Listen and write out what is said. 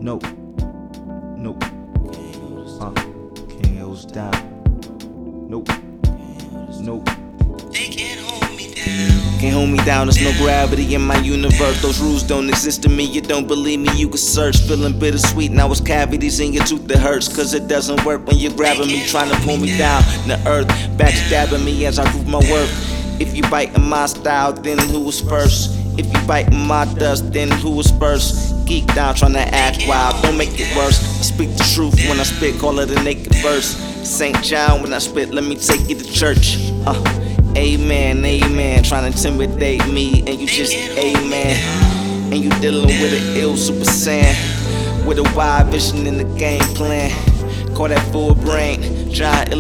Nope. Nope. Can't hold down. Nope. Nope. They can't hold me down. Can't hold me down, there's no gravity in my universe. Those rules don't exist to me, you don't believe me, you can search. Feeling bittersweet, now it's cavities in your tooth that hurts. Cause it doesn't work when you're grabbing me, trying to pull me down. The earth backstabbing me as I prove my worth. If you bite in my style, then who was first? If you bite in my dust, then who was first? Geek down, trying to act wild, don't make it worse. I speak the truth when I spit, call it a naked verse. St. John when I spit, let me take you to church. Amen, amen. Trying to intimidate me, and you just amen. And you dealing with an ill super saiyan, with a wide vision in the game plan. Call that full brain, giant